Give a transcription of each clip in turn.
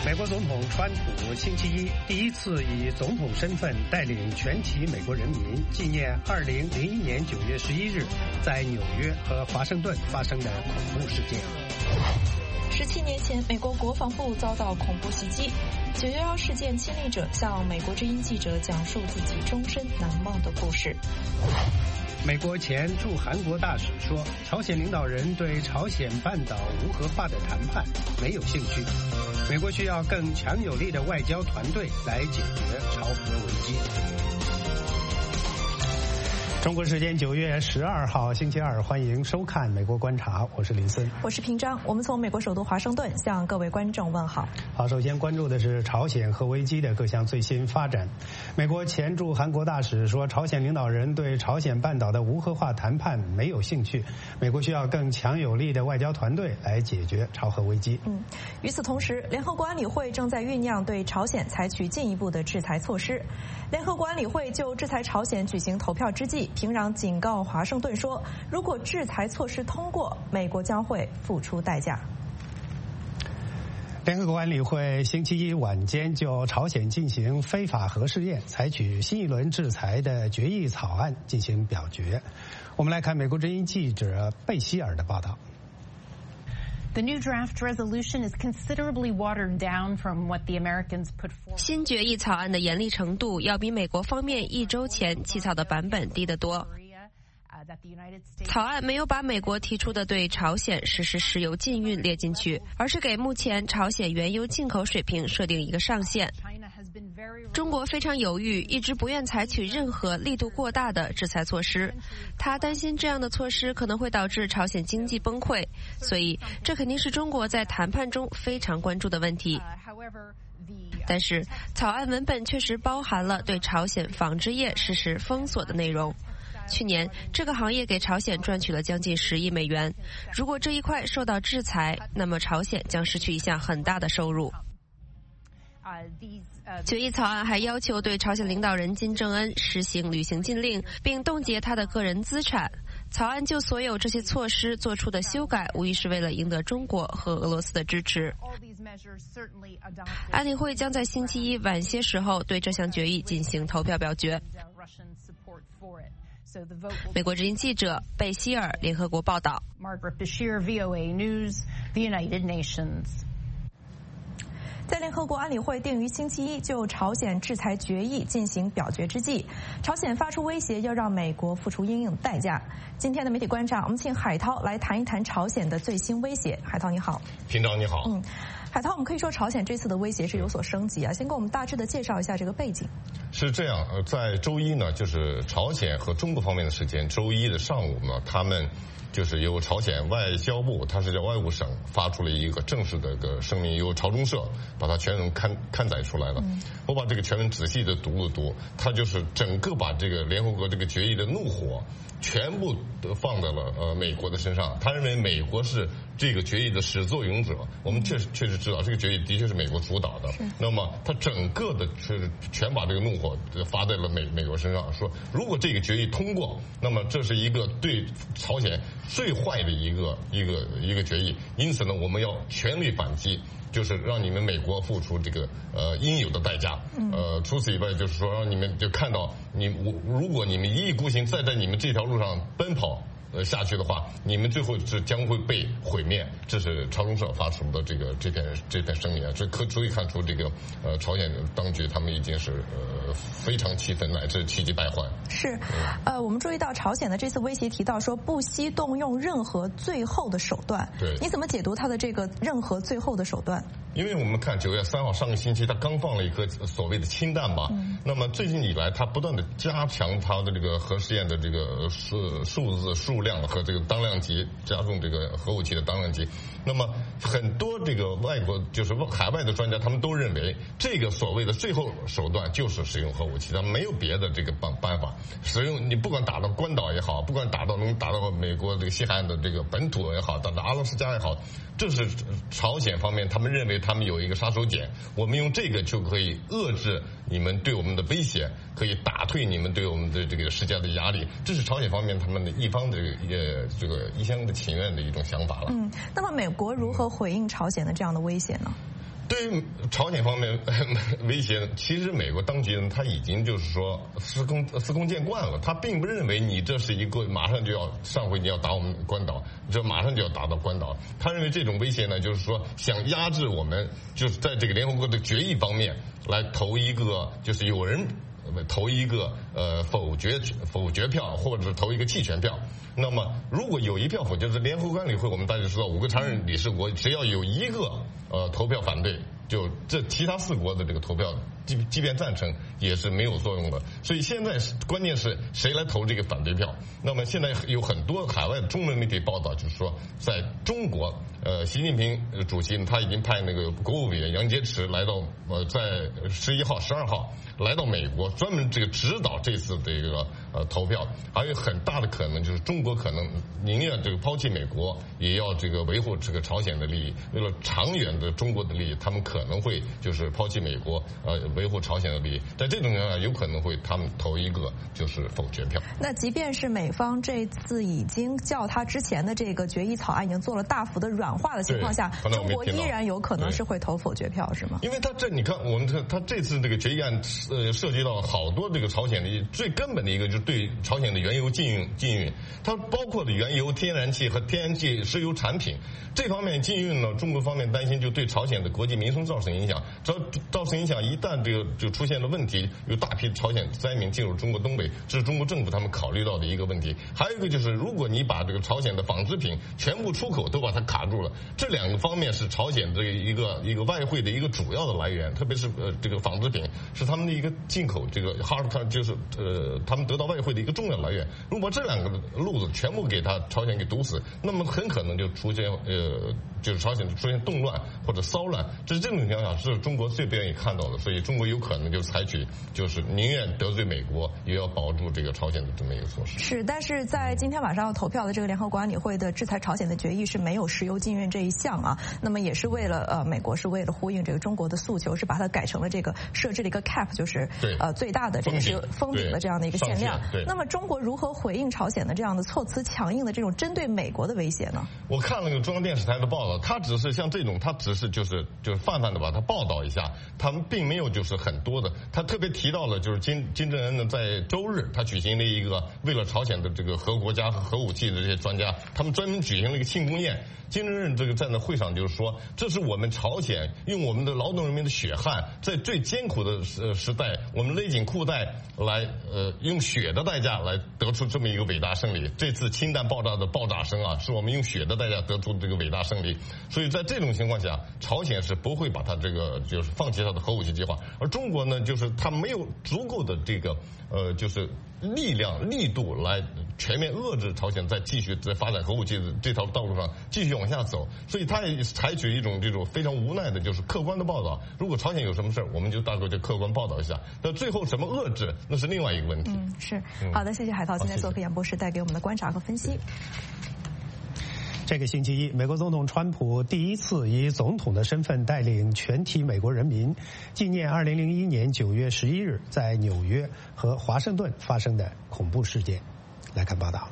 美国总统川普星期一第一次以总统身份带领全体美国人民纪念2001年9月11日在纽约和华盛顿发生的恐怖事件。 17年前，美国国防部遭到恐怖袭击。911事件亲历者向美国之音记者讲述自己终身难忘的故事。 美国前驻韩国大使说，朝鲜领导人对朝鲜半岛无核化的谈判没有兴趣。美国需要更强有力的外交团队来解决朝核危机。中国时间9月12号星期二，欢迎收看《美国观察》，我是林森， 我是平章。我们从美国首都华盛顿向各位观众问好。 好，首先关注的是朝鲜核危机的各项最新发展。美国前驻韩国大使说，朝鲜领导人对朝鲜半岛的无核化谈判没有兴趣，美国需要更强有力的外交团队来解决朝核危机。 与此同时，联合国安理会正在酝酿对朝鲜采取进一步的制裁措施。联合国安理会就制裁朝鲜举行投票之际，平壤警告华盛顿说，如果制裁措施通过，美国将会付出代价。 联合国安理会星期一晚间就朝鲜进行非法核试验、采取新一轮制裁的决议草案进行表决。我们来看美国之音记者贝希尔的报道。 The new draft resolution is considerably watered down from what the Americans put forward. 新决议草案的严厉程度要比美国方面1周前起草的版本低得多。草案没有把美国提出的对朝鲜实施石油禁运列进去，而是给目前朝鲜原油进口水平设定一个上限。中国非常犹豫，一直不愿采取任何力度过大的制裁措施。他担心这样的措施可能会导致朝鲜经济崩溃，所以这肯定是中国在谈判中非常关注的问题。但是草案文本确实包含了对朝鲜纺织业实施封锁的内容。去年这个行业给朝鲜赚取了将近10亿美元，如果这一块受到制裁，那么朝鲜将失去一项很大的收入。决议草案还要求对朝鲜领导人金正恩实行旅行禁令，并冻结他的个人资产。草案就所有这些措施做出的修改，无疑是为了赢得中国和俄罗斯的支持。安理会将在星期一晚些时候对这项决议进行投票表决。美国之音记者贝希尔，联合国报道。 Margaret Bashir, VOA News, the United Nations. 在联合国安理会定于星期一就朝鲜制裁决议进行表决之际，朝鲜发出威胁要让美国付出应有代价。今天的媒体观察，我们请海涛来谈一谈朝鲜的最新威胁。海涛你好。 平长你好。 海涛，我们可以说朝鲜这次的威胁是有所升级啊，先给我们大致的介绍一下这个背景。 是这样，在周一呢，就是朝鲜和中国方面的时间，周一的上午呢，他们就是由朝鲜外交部，它是叫外务省，发出了一个正式的一个声明，由朝中社把它全文刊载出来了。我把这个全文仔细的读了读，它就是整个把这个联合国这个决议的怒火全部都放在了美国的身上。他认为美国是这个决议的始作俑者。我们确实知道这个决议的确是美国主导的。那么他整个的全把这个怒火发在了美国身上，说如果这个决议通过，那么这是一个对朝鲜最坏的一个决议。因此呢，我们要全力反击。就是让你们美国付出这个应有的代价。除此以外，就是说让你们就看到如果你们一意孤行再在你们这条路上奔跑下去的话，你们最后是将会被毁灭。这是朝中社发出的这篇声明啊，这足以看出这个朝鲜当局他们已经是非常气愤乃至气急败坏。 是，我们注意到朝鲜的这次威胁提到说不惜动用任何最后的手段。 对， 你怎么解读他的这个任何最后的手段？ 因为我们看9月3号上个星期他刚放了一颗所谓的氢弹吧，那么最近以来他不断的加强他的这个核试验的这个数量和这个当量级，加重这个核武器的当量级。那么很多这个外国就是海外的专家他们都认为这个所谓的最后手段就是使用核武器，他没有别的这个办法。使用你不管打到关岛也好，不管能打到美国这个西海岸的这个本土也好，打到阿拉斯加也好，这是朝鲜方面他们认为他们有一个杀手锏，我们用这个就可以遏制你们对我们的威胁，可以打退你们对我们的这个施加的压力。这是朝鲜方面他们的一方的这个一厢的情愿的一种想法了。 那么美国如何回应朝鲜的这样的威胁呢？ 对于朝鲜方面威胁，其实美国当局呢，他已经就是说司空见惯了，他并不认为你这是一个马上就要上回你要打我们关岛，这马上就要打到关岛，他认为这种威胁呢，就是说想压制我们，就是在这个联合国的决议方面来投一个，就是有人投一个否决票，或者是投一个弃权票。那么如果有一票否决，就是联合国安理会，我们大家知道5个常任理事国，只要有一个投票反对，就这其他4国的这个投票，即便赞成也是没有作用的。所以现在关键是谁来投这个反对票。那么现在有很多海外的中文媒体报道，就是说在中国，习近平主席他已经派那个国务委员杨洁篪来到在11号、12号来到美国，专门这个指导这次这个投票。还有很大的可能就是中国可能宁愿这个抛弃美国，也要这个维护这个朝鲜的利益。为了长远的中国的利益，他们可能会就是抛弃美国，维护朝鲜的利益。在这种情况下，有可能会他们投一个就是否决票。 那即便是美方这次已经较他之前的这个决议草案已经做了大幅的软化的情况下，中国依然有可能是会投否决票，是吗？ 因为你看他这次这个决议案涉及到好多这个朝鲜的最根本的一个就是对朝鲜的原油禁运，它包括的原油、天然气和天然气石油产品这方面禁运呢，中国方面担心就对朝鲜的国际民生造成影响，造成影响，一旦这个就出现了问题，有大批朝鲜灾民进入中国东北，这是中国政府他们考虑到的一个问题。还有一个就是，如果你把这个朝鲜的纺织品全部出口都把它卡住了，这2个方面是朝鲜这一个外汇的一个主要的来源，特别是这个纺织品是他们的一个进口这个就是他们得到外汇的一个重要来源。如果这2个路子全部给朝鲜给堵死，那么很可能就出现就是朝鲜出现动乱或者骚乱，这种情况下是中国最不愿意看到的。所以中国有可能就采取就是宁愿得罪美国，也要保住这个朝鲜的这么一个措施。 是，但是在今天晚上要投票的这个联合国安理会的制裁朝鲜的决议是没有石油禁运这一项啊。那么也是为了美国是为了呼应这个中国的诉求，是把它改成了这个设置了一个 cap， 就是最大的这个是封顶的这样的一个限量。那么中国如何回应朝鲜的这样的措辞强硬的这种针对美国的威胁呢？我看了个中央电视台的报道，他只是像这种，他只是就是泛泛的把它报道一下，他们并没有就是很多的。他特别提到了就是金正恩呢在周日他举行了一个为了朝鲜的这个核国家和核武器的这些专家，他们专门举行了一个庆功宴。金正恩这个在那会上就是说，这是我们朝鲜用我们的劳动人民的血汗，在最艰苦的时代，我们勒紧裤带来用血的代价来得出这么一个伟大胜利。这次氢弹爆炸的爆炸声啊，是我们用血的代价得出这个伟大胜利。所以在这种情况下，朝鲜是不会把它这个就是放弃它的核武器计划，而中国呢，就是它没有足够的这个就是力度来全面遏制朝鲜继续在发展核武器的这条道路上继续往下走，所以他也采取一种这种非常无奈的，就是客观的报道。如果朝鲜有什么事，我们就大概就客观报道一下。那最后什么遏制，那是另外一个问题。 是好的，谢谢海涛今天做客演播室带给我们的观察和分析。 这个星期一，美国总统川普第一次以总统的身份带领全体美国人民纪念2001年9月11日在纽约和华盛顿发生的恐怖事件。来看报道。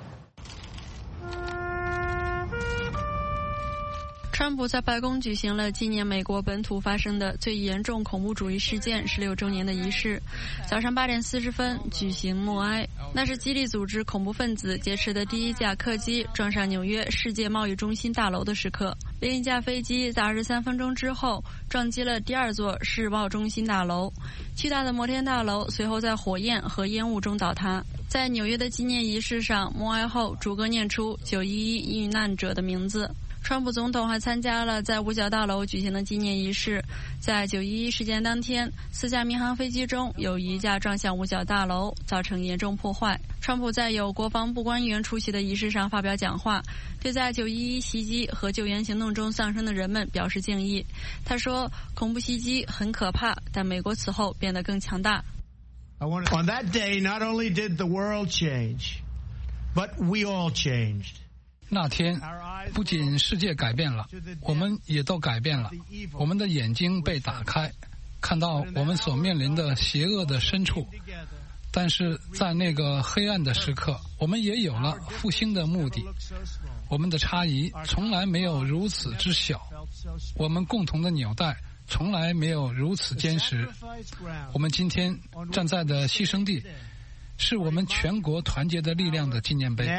川普在白宫举行了纪念美国本土发生的最严重恐怖主义事件16周年的仪式。早上8点40分举行默哀，那是激励组织恐怖分子劫持的第一架客机撞上纽约世界贸易中心大楼的时刻。另一架飞机在23分钟之后撞击了第2座世贸中心大楼，巨大的摩天大楼随后在火焰和烟雾中倒塌。在纽约的纪念仪式上，默哀后逐个念出911遇难者的名字。川普总统还参加了在五角大楼举行的纪念仪式。在911事件当天，4架民航飞机中有1架撞向五角大楼，造成严重破坏。川普在有国防部官员出席的仪式上发表讲话，对在911袭击和救援行动中丧生的人们表示敬意。他说，恐怖袭击很可怕，但美国此后变得更强大。 On that day, not only did the world change, but we all changed. 那天，不仅世界改变了，我们也都改变了。我们的眼睛被打开，看到我们所面临的邪恶的深处。但是在那个黑暗的时刻，我们也有了复兴的目的。我们的差异从来没有如此之小，我们共同的纽带从来没有如此坚实。我们今天站在的牺牲地，是我们全国团结的力量的纪念碑。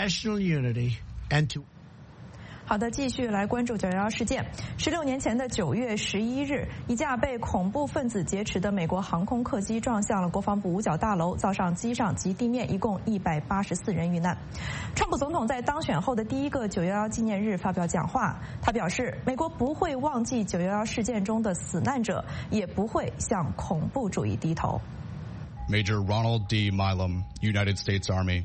好的，继续来关注911事件。16年前的9月11日，一架被恐怖分子劫持的美国航空客机撞向了国防部五角大楼，造成机上及地面一共184人遇难。川普总统在当选后的第一个911纪念日发表讲话，他表示，美国不会忘记911事件中的死难者，也不会向恐怖主义低头。 Major Ronald D. Milam, United States Army。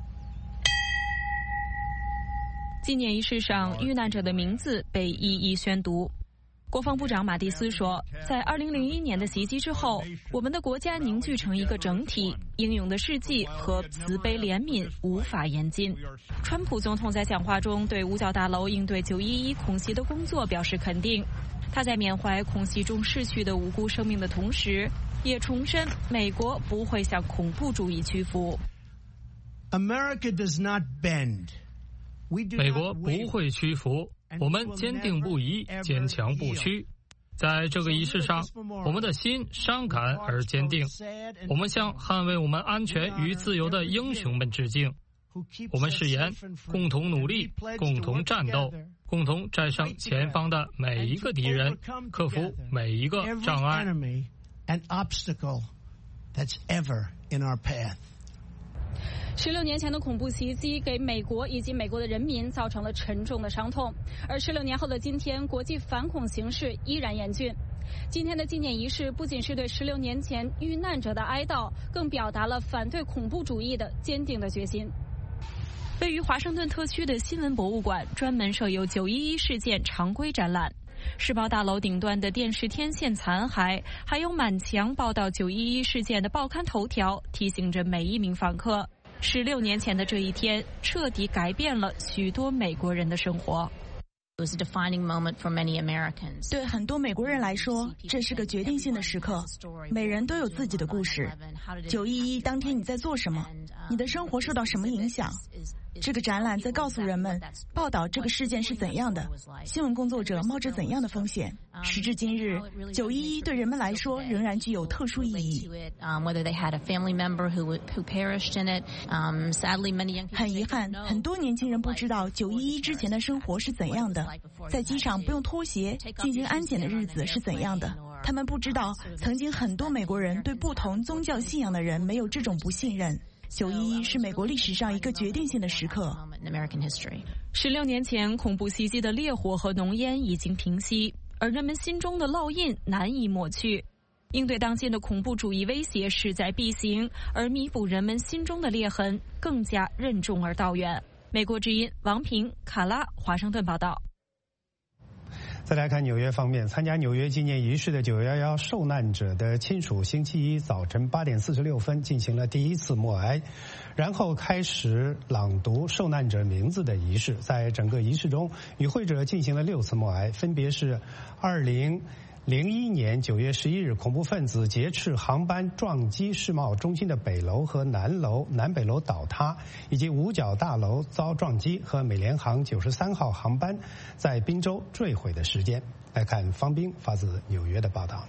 纪念仪式上，遇难者的名字被一一宣读。国防部长马蒂斯说，在2001年的袭击之后，我们的国家凝聚成一个整体，英勇的事迹和慈悲怜悯无法言尽。川普总统在讲话中对五角大楼应对911恐袭的工作表示肯定。他在缅怀恐袭中逝去的无辜生命的同时，也重申美国不会向恐怖主义屈服。 America does not bend。 美国不会屈服，我们坚定不移，坚强不屈。在这个仪式上，我们的心伤感而坚定。我们向捍卫我们安全与自由的英雄们致敬。我们誓言共同努力，共同战斗，共同战胜前方的每一个敌人，克服每一个障碍。 16年前的恐怖袭击给美国以及美国的人民造成了沉重的伤痛，而16年后的今天，国际反恐形势依然严峻。今天的纪念仪式不仅是对16年前遇难者的哀悼，更表达了反对恐怖主义的坚定的决心。 位于华盛顿特区的新闻博物馆专门设有911事件常规展览。世贸大楼顶端的电视天线残骸，还有满墙报道911事件的报刊头条，提醒着每一名访客，16年前的这一天彻底改变了许多美国人的生活。 对很多美国人来说，这是个决定性的时刻。每人都有自己的故事。911当天你在做什么？你的生活受到什么影响？这个展览在告诉人们，报道这个事件是怎样的，新闻工作者冒着怎样的风险。时至今日，911对人们来说仍然具有特殊意义。很遗憾，很多年轻人不知道911之前的生活是怎样的，在机场不用脱鞋进行安检的日子是怎样的。他们不知道，曾经很多美国人对不同宗教信仰的人没有这种不信任。911是美国历史上一个决定性的时刻。 16年前，恐怖袭击的烈火和浓烟已经平息，而人们心中的烙印难以抹去。应对当今的恐怖主义威胁势在必行，而弥补人们心中的裂痕更加任重而道远。美国之音王平、卡拉，华盛顿报道。 再来看纽约方面，参加纽约纪念仪式的911受难者的亲属星期一早晨8点46分进行了第一次默哀，然后开始朗读受难者名字的仪式。在整个仪式中，与会者进行了6次默哀，分别是2001年9月11日恐怖分子劫持航班撞击世贸中心的北楼和南北楼倒塌，以及五角大楼遭撞击和美联航93号航班在宾州坠毁的时间。来看方斌发自纽约的报道。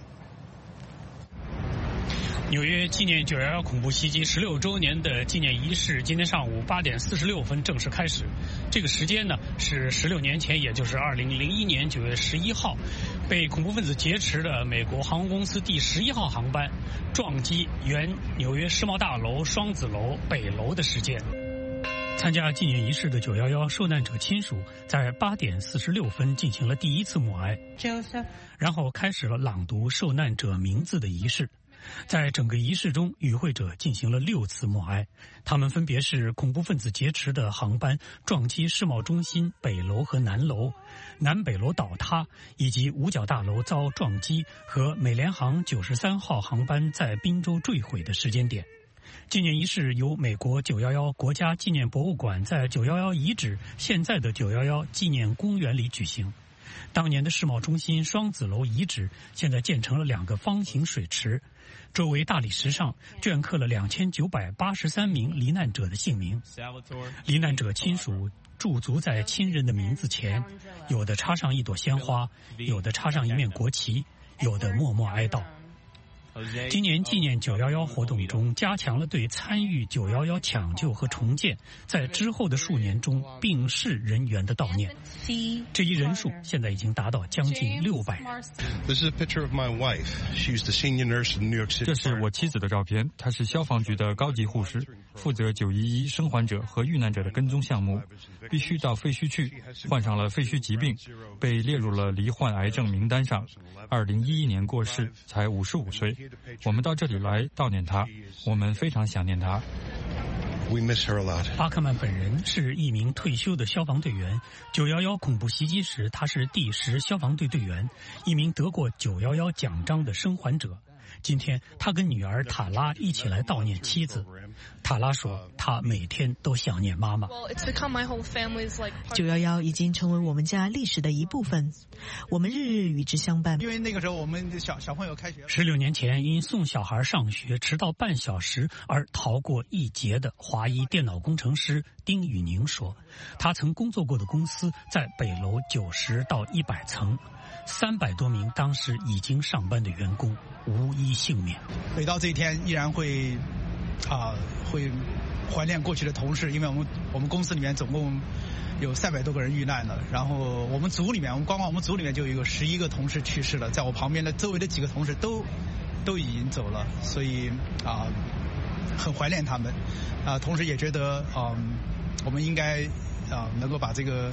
纽约纪念911恐怖袭击16周年的纪念仪式今天上午8点46分正式开始。这个时间呢是16年前，也就是2001年9月11号，被恐怖分子劫持的美国航空公司第11号航班撞击原纽约世贸大楼双子楼北楼的事件。参加纪念仪式的911受难者亲属在8点46分进行了第一次默哀，然后开始了朗读受难者名字的仪式。在整个仪式中，与会者进行了6次默哀，他们分别是恐怖分子劫持的航班撞击世贸中心北楼和南楼，南北楼倒塌，以及五角大楼遭撞击和美联航93号航班在宾州坠毁的时间点。纪念仪式由美国911国家纪念博物馆在911遗址现在的911纪念公园里举行。当年的世贸中心双子楼遗址现在建成了2个方形水池，周围大理石上镌刻了2983名罹难者的姓名。罹难者亲属驻足在亲人的名字前，有的插上一朵鲜花，有的插上一面国旗， 有的默默哀悼。今年纪念911活动中，加强了对参与911抢救和重建在之后的数年中病逝人员的悼念。这一人数现在已经达到将近600人。 这是我妻子的照片，她是消防局的高级护士，负责911生还者和遇难者的跟踪项目，必须到废墟去，患上了废墟疾病，被列入了罹患癌症名单上。2011年过世，才55岁。我们到这里来悼念他，我们非常想念他。 阿克曼本人是一名退休的消防队员。911恐怖袭击时，他是第10消防队队员，一名得过911奖章的生还者。今天，他跟女儿塔拉一起来悼念妻子。塔拉说，他每天都想念妈妈。 911已经成为我们家历史的一部分，我们日日与之相伴。 因为那个时候我们小朋友开学 ，16年前因送小孩上学迟到半小时而逃过一劫的华裔电脑工程师丁宇宁说，他曾工作过的公司在北楼90到100层，300多名当时已经上班的员工无一幸免。 每到这一天，依然会怀念过去的同事，因为我们公司里面总共有300多个人遇难了，然后我们组里面，光我们组里面就有11个同事去世了，在我旁边的周围的几个同事都已经走了，所以很怀念他们，同时也觉得我们应该能够把这个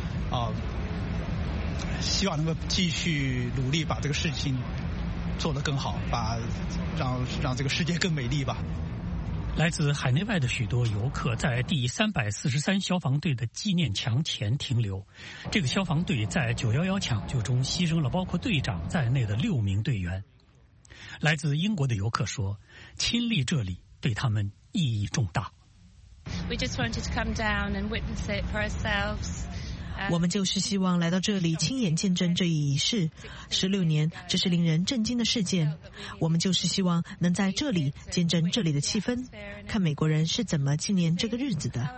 希望能够继续努力把这个事情做得更好，让这个世界更美丽吧。 来自海内外的许多游客在第343消防队的纪念墙前停留。这个消防队在911抢救中牺牲了包括队长在内的6名队员。来自英国的游客说，亲历这里对他们意义重大。 We just wanted to come down and witness it for ourselves. 我们就是希望来到这里亲眼见证这一仪式。16年，这是令人震惊的事件。我们就是希望能在这里见证这里的气氛，看美国人是怎么纪念这个日子的。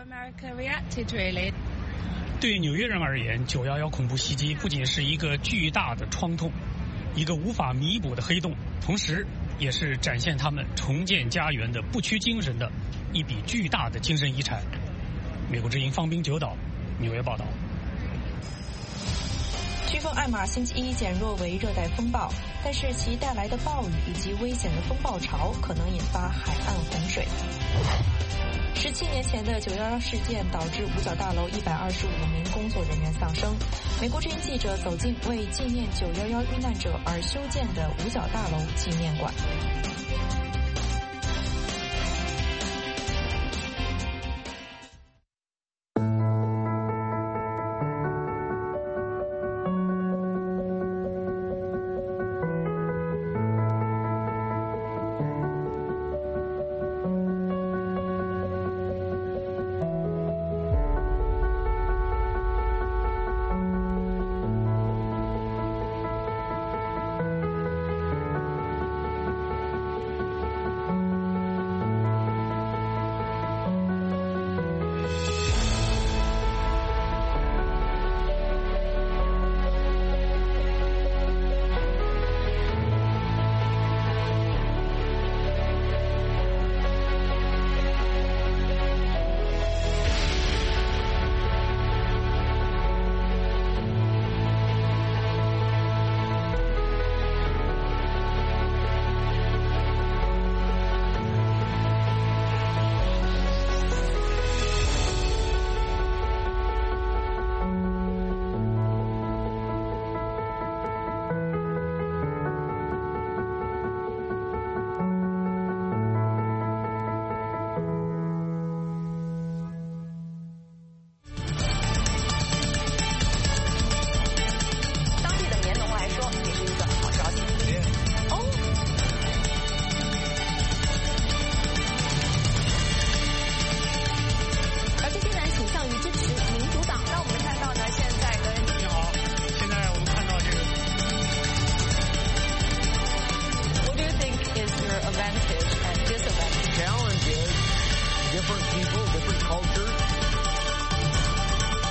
对纽约人而言，911恐怖袭击不仅是一个巨大的创痛，一个无法弥补的黑洞，同时也是展现他们重建家园的不屈精神的一笔巨大的精神遗产。美国之音方冰九岛，纽约报道。 飓风艾玛星期一减弱为热带风暴，但是其带来的暴雨以及危险的风暴潮可能引发海岸洪水。17年前的911事件导致五角大楼125名工作人员丧生。美国之音记者走进为纪念911遇难者而修建的五角大楼纪念馆。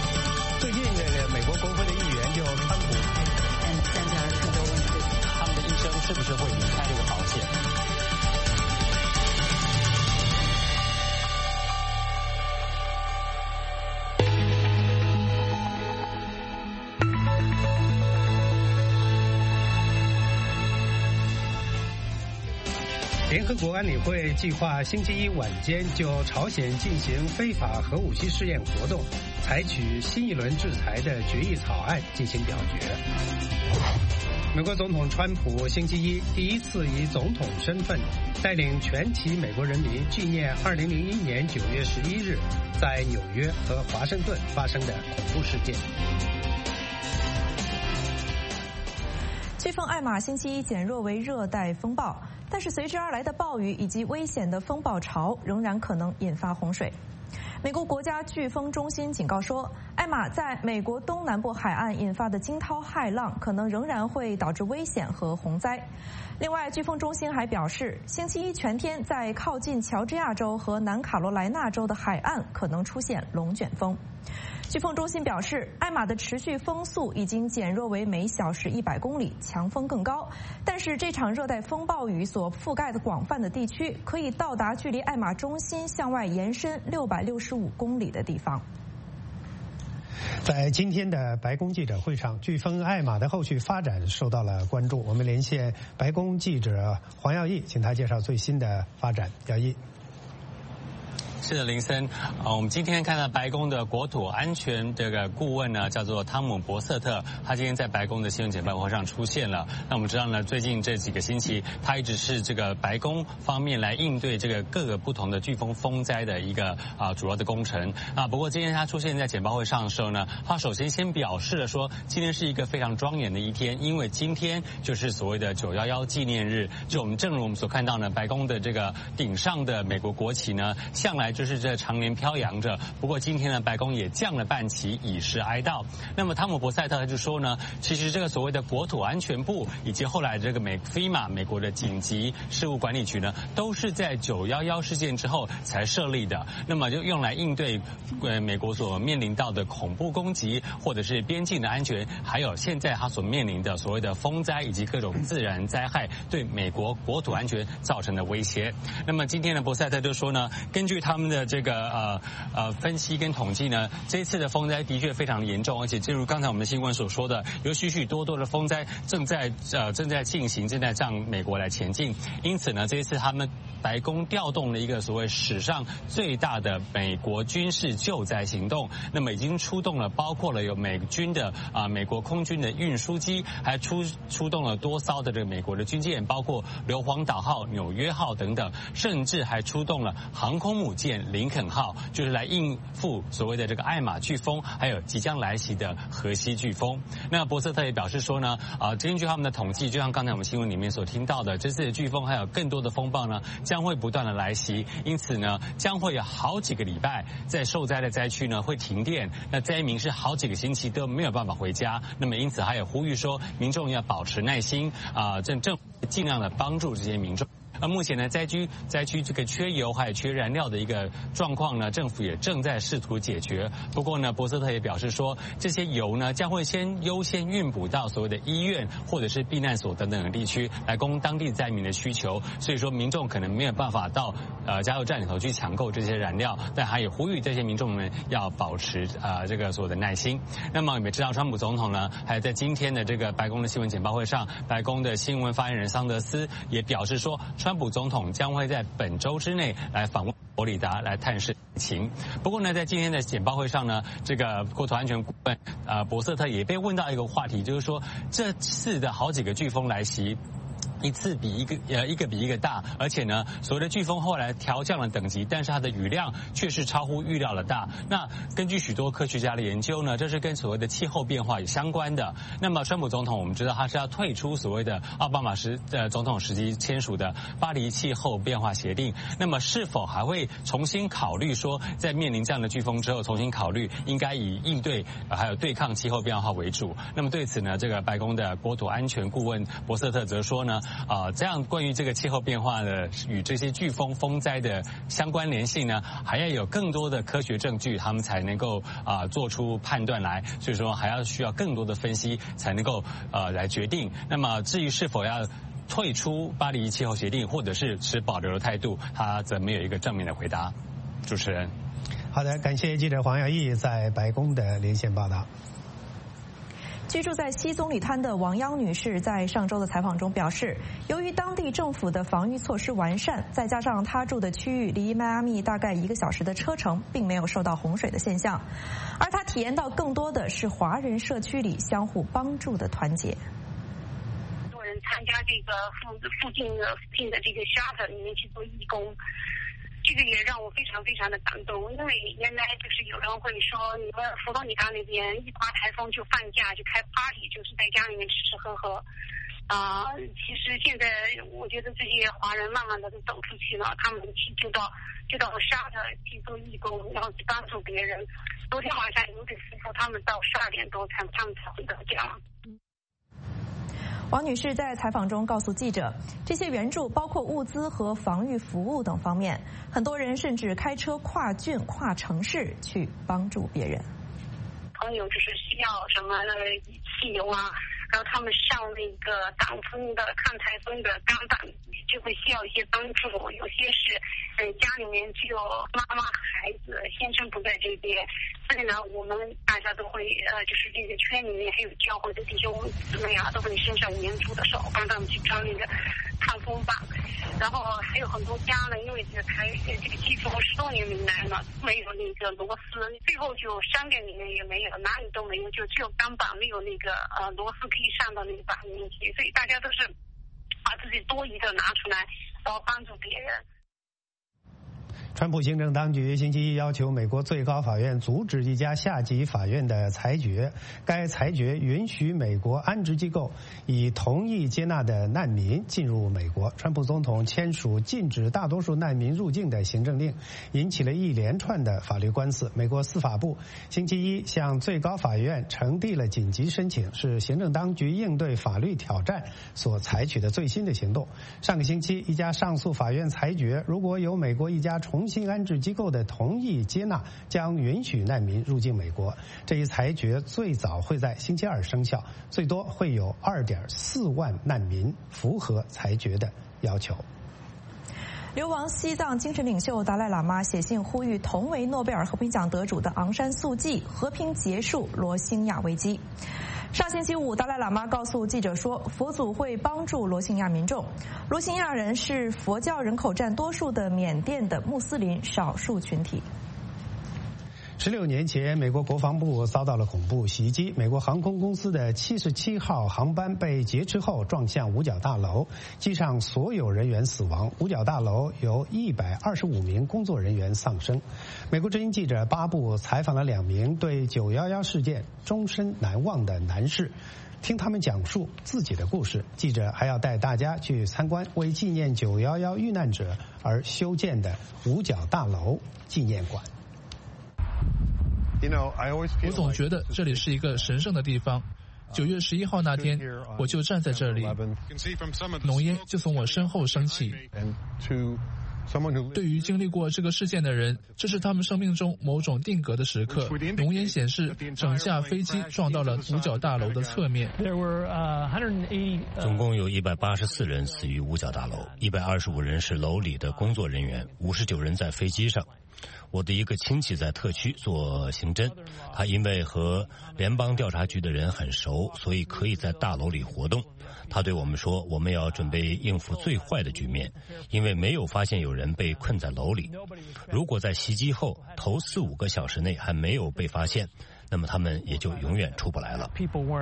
最近这个美国国会的议员就川普，现在很多问题，他们的意是不是会离开这个保险。 联合国安理会计划星期一晚间就朝鲜进行非法核武器试验活动，采取新一轮制裁的决议草案进行表决。美国总统川普星期一第一次以总统身份带领全体美国人民纪念2001年9月11日在纽约和华盛顿发生的恐怖事件。 飓风艾玛星期一减弱为热带风暴，但是随之而来的暴雨以及危险的风暴潮仍然可能引发洪水。美国国家飓风中心警告说，艾玛在美国东南部海岸引发的惊涛骇浪可能仍然会导致危险和洪灾。另外，飓风中心还表示，星期一全天在靠近乔治亚州和南卡罗来纳州的海岸可能出现龙卷风。飓风中心表示，艾玛的持续风速已经减弱为每小时100公里，强风更高。但是这场热带风暴雨所覆盖的广泛的地区，可以到达距离艾玛中心向外延伸665公里的地方。 在今天的白宫记者会上，飓风艾玛的后续发展受到了关注。我们连线白宫记者黄耀义，请他介绍最新的发展。耀义。 是的，林森，我们今天看到白宫的国土安全这个顾问呢，叫做汤姆·伯瑟特，他今天在白宫的新闻简报会上出现了。那我们知道呢，最近这几个星期，他一直是这个白宫方面来应对这个各个不同的飓风风灾的一个主要的工程。不过今天他出现在简报会上的时候呢，他首先表示了说，今天是一个非常庄严的一天，因为今天就是所谓的911纪念日。就正如我们所看到呢，白宫的这个顶上的美国国旗呢，向来就是这常年飘扬着。不过今天呢，白宫也降了半旗，以示哀悼。那么汤姆·伯塞特就说呢，其实这个所谓的国土安全部以及后来这个FEMA 美国的紧急事务管理局呢，都是在911事件之后才设立的。那么就用来应对美国所面临到的恐怖攻击，或者是边境的安全，还有现在他所面临的所谓的风灾以及各种自然灾害对美国国土安全造成的威胁。那么今天呢，伯塞特就说呢，根据他们的这个分析跟统计呢，这一次的风灾的确非常严重，而且正如刚才我们的新闻所说的，有许多的风灾正在进行，正在向美国来前进。因此呢，这一次他们白宫调动了一个所谓史上最大的美国军事救灾行动，那么已经出动了包括了有美军的美国空军的运输机，还出动了多艘的这个美国的军舰，包括硫磺岛号、纽约号等等，甚至还出动了航空母舰林肯号，就是来应付所谓的这个艾玛飓风，还有即将来袭的荷西飓风。那伯瑟特也表示说呢，根据他们的统计，就像刚才我们新闻里面所听到的，这次的飓风还有更多的风暴呢，将会不断的来袭，因此呢，将会有好几个礼拜在受灾的灾区呢会停电，那灾民是好几个星期都没有办法回家。那么因此还有呼吁说，民众要保持耐心，政府尽量的帮助这些民众。目前呢，灾区这个缺油还有缺燃料的一个状况呢，政府也正在试图解决。不过呢，伯瑟特也表示说，这些油呢将会优先运补到所谓的医院或者是避难所等等的地区，来供当地灾民的需求。所以说，民众可能没有办法到加油站里头去抢购这些燃料，但他也呼吁这些民众们要保持这个所有的耐心。那么我们也知道，川普总统呢，还在今天的这个白宫的新闻简报会上，白宫的新闻发言人桑德斯也表示说，川普总统将会在本周之内来访问佛罗里达来探视疫情。不过呢，在今天的简报会上呢，这个国土安全顾问伯瑟特也被问到一个话题，就是说这次的好几个飓风来袭，一次比一个比一个大，而且呢，所谓的飓风后来调降了等级，但是它的雨量却是超乎预料的大。那根据许多科学家的研究呢，这是跟所谓的气候变化有相关的。那么川普总统我们知道他是要退出所谓的奥巴马总统时期签署的巴黎气候变化协定，那么是否还会重新考虑说，在面临这样的飓风之后，重新考虑应该以应对还有对抗气候变化为主？那么对此呢，这个白宫的国土安全顾问伯瑟特则说呢，这样关于这个气候变化的与这些飓风风灾的相关联性呢，还要有更多的科学证据，他们才能够做出判断来。所以说还要需要更多的分析才能够来决定。那么至于是否要退出巴黎气候协定，或者是持保留的态度，他则没有一个正面的回答。主持人， 好的，感谢记者黄耀义在白宫的连线报道。 居住在西总理滩的王央女士在上周的采访中表示，由于当地政府的防御措施完善，再加上她住的区域离迈阿密大概1个小时的车程，并没有受到洪水的现象。而她体验到更多的是华人社区里相互帮助的团结。 很多人参加这个附近的这个 shelter 里面去做义工。这个也让我非常非常的感动，因为原来就是有人会说，你们佛罗里达那边一刮台风就放假就开 party， 就是在家里面吃吃喝喝。其实现在我觉得这些华人慢慢的都走出去了，他们就到shelter去做义工，然后去帮助别人。昨天晚上有的时候他们到12点多他们才回到家。 王女士在采访中告诉记者，这些援助包括物资和防御服务等方面，很多人甚至开车跨郡、跨城市去帮助别人。 朋友就是需要什么汽油啊，然后他们上那个挡风的、抗台风的钢板，就会需要一些帮助。有些是家里面只有妈妈、孩子，先生不在这边，所以呢，我们大家都会就是这个圈里面还有教会的弟兄姊妹啊，都会伸上援助的手，帮他们去装那个抗风板。然后还有很多家呢，因为这个季风10多年没来了，没有那个螺丝，最后就商店里面也没有，哪里都没有，就只有钢板，没有那个螺丝可以上到那个板里面去，所以大家都是把自己多余的拿出来，然后帮助别人。 川普行政当局星期一要求美国最高法院阻止一家下级法院的裁决，该裁决允许美国安置机构以同意接纳的难民进入美国。川普总统签署禁止大多数难民入境的行政令，引起了一连串的法律官司。美国司法部星期一向最高法院呈递了紧急申请，是行政当局应对法律挑战所采取的最新的行动。上个星期，一家上诉法院裁决，如果有美国一家重新安置机构的同意接纳，将允许难民入境美国。这一裁决最早会在星期二生效，最多会有2.4万难民符合裁决的要求。 流亡西藏精神领袖达赖喇嘛写信呼吁同为诺贝尔和平奖得主的昂山素季和平结束罗兴亚危机。上星期五，达赖喇嘛告诉记者说，佛祖会帮助罗兴亚民众。罗兴亚人是佛教人口占多数的缅甸的穆斯林少数群体。 16年前，美国国防部遭到了恐怖袭击，美国航空公司的77号航班被劫持后撞向五角大楼，机上所有人员死亡，五角大楼有125名工作人员丧生。美国之音记者巴布采访了2名对911事件终身难忘的男士，听他们讲述自己的故事。记者还要带大家去参观为纪念911遇难者而修建的五角大楼纪念馆。 我总觉得这里是一个神圣的地方。9月11号那天，我就站在这里，浓烟就从我身后升起。对于经历过这个事件的人，这是他们生命中某种定格的时刻。浓烟显示，整架飞机撞到了五角大楼的侧面。 总共有184人死于五角大楼，125人是楼里的工作人员，59人在飞机上。我的一个亲戚在特区做刑侦，他因为和联邦调查局的人很熟，所以可以在大楼里活动。他对我们说，我们要准备应付最坏的局面，因为没有发现有人被困在楼里。如果在袭击后头4-5个小时内还没有被发现，那么他们也就永远出不来了。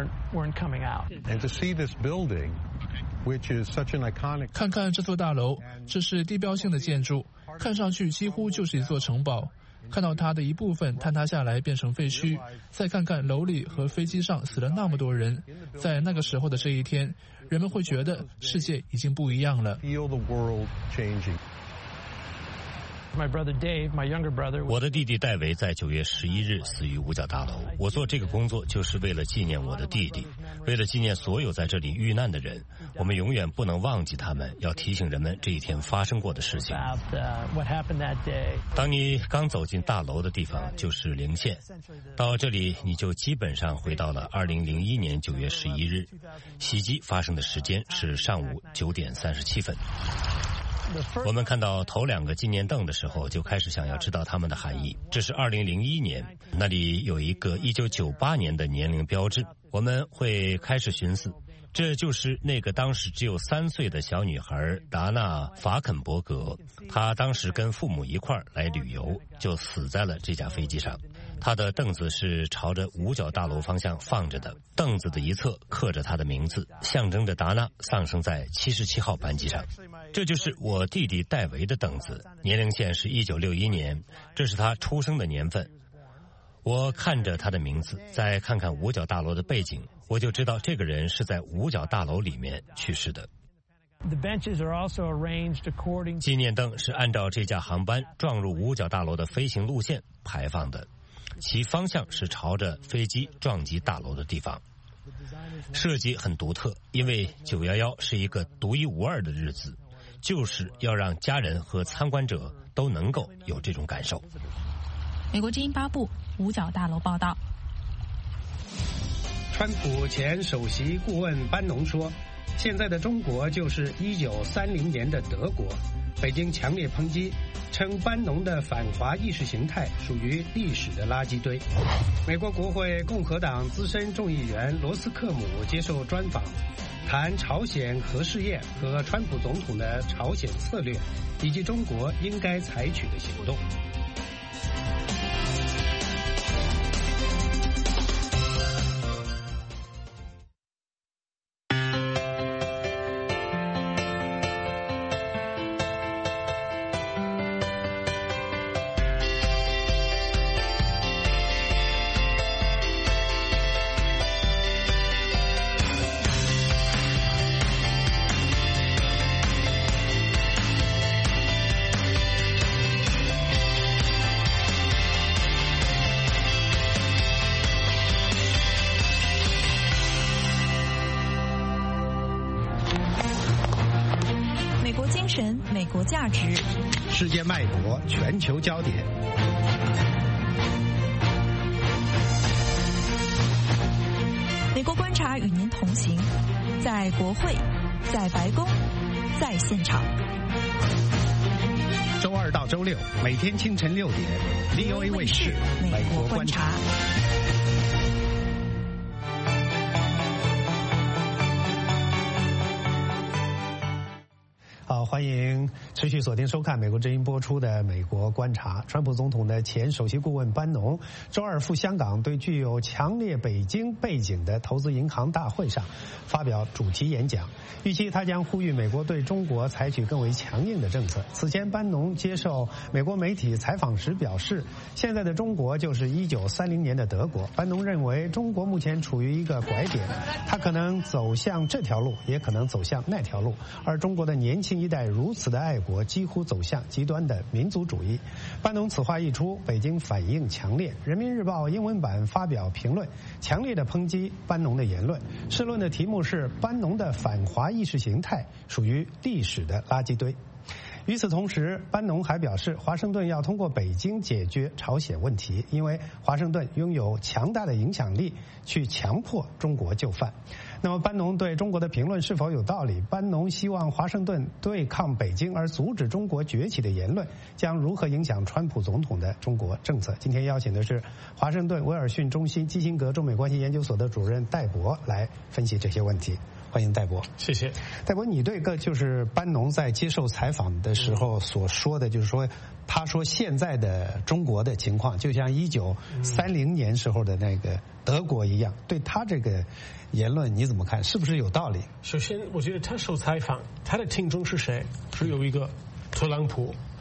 看看这座大楼，这是地标性的建筑，看上去几乎就是一座城堡。看到它的一部分坍塌下来变成废墟，再看看楼里和飞机上死了那么多人，在那个时候的这一天，人们会觉得世界已经不一样了。 我的弟弟戴维在9月11日死于五角大楼。我做这个工作就是为了纪念我的弟弟，为了纪念所有在这里遇难的人。我们永远不能忘记他们，要提醒人们这一天发生过的事情。当你刚走进大楼的地方就是零线，到这里你就基本上回到了2001年9月11日。袭击发生的时间是上午9点37分。我们看到头2个纪念凳的时候，就开始想要知道它们的含义。这是2001年，那里有一个1998年的年龄标志。我们会开始寻思，这就是那个当时只有3岁的小女孩达纳·法肯伯格，她当时跟父母一块儿来旅游，就死在了这架飞机上。她的凳子是朝着五角大楼方向放着的，凳子的一侧刻着她的名字，象征着达纳丧生在77号班机上。这就是我弟弟戴维的凳子，年龄线是1961年，这是他出生的年份。我看着他的名字，再看看五角大楼的背景，我就知道这个人是在五角大楼里面去世的。纪念凳是按照这架航班撞入五角大楼的飞行路线排放的，其方向是朝着飞机撞击大楼的地方。设计很独特，因为911是一个独一无二的日子，就是要让家人和参观者都能够有这种感受。 美国之音8部五角大楼报道。 川普前首席顾问班农说，现在的中国就是1930年的德国。北京强烈抨击，称班农的反华意识形态属于历史的垃圾堆。美国国会共和党资深众议员罗斯克姆接受专访，谈朝鲜核试验和川普总统的朝鲜策略，以及中国应该采取的行动。 美国价值， 世界脉搏，全球焦点。 美国观察与您同行，在国会，在白宫，在现场。 周2到周6，每天清晨6点 ，VOA 卫视美国观察。好，欢迎持续锁定收看美国之音播出的《美国观察》。川普总统的前首席顾问班农周2赴香港，对具有强烈北京背景的投资银行大会上发表主题演讲，预期他将呼吁美国对中国采取更为强硬的政策。此前，班农接受美国媒体采访时表示，现在的中国就是1930年的德国。班农认为，中国目前处于一个拐点，他可能走向这条路，也可能走向那条路，而中国的年轻一代如此的爱国，几乎走向极端的民族主义。班农此话一出，北京反应强烈。人民日报英文版发表评论，强烈的抨击班农的言论。社论的题目是“班农的反华意识形态属于历史的垃圾堆”。与此同时，班农还表示，华盛顿要通过北京解决朝鲜问题，因为华盛顿拥有强大的影响力去强迫中国就范。那么，班农对中国的评论是否有道理？班农希望华盛顿对抗北京而阻止中国崛起的言论，将如何影响川普总统的中国政策？今天邀请的是华盛顿威尔逊中心基辛格中美关系研究所的主任戴博来分析这些问题。欢迎戴博。 谢谢。 戴博，你对就是班农在接受采访的时候所说的，就是说，他说现在的中国的情况就像1930年时候的那个德国一样，对他这个言论你怎么看？是不是有道理？ 首先，我觉得他受采访，他的听众是谁？是有一个特朗普，